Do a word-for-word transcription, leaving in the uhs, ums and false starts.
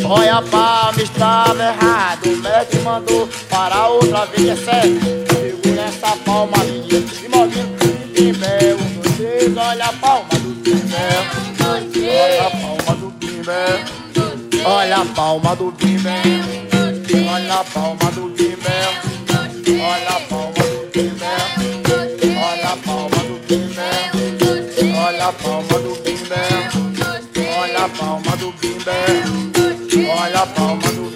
Olha a palma, estava errado. O mestre mandou para outra vez, é certo. Segura essa palma, menina, e movendo o timbé. Um, dois, três, olha a palma do timbé. Olha a palma do timbé. Olha a palma do timbé. Olha a palma do timbé. Olha a palma do timbé. Olha a palma do timbé. Olha a palma do timbé. Olha a palma do timbé. Olha a palma do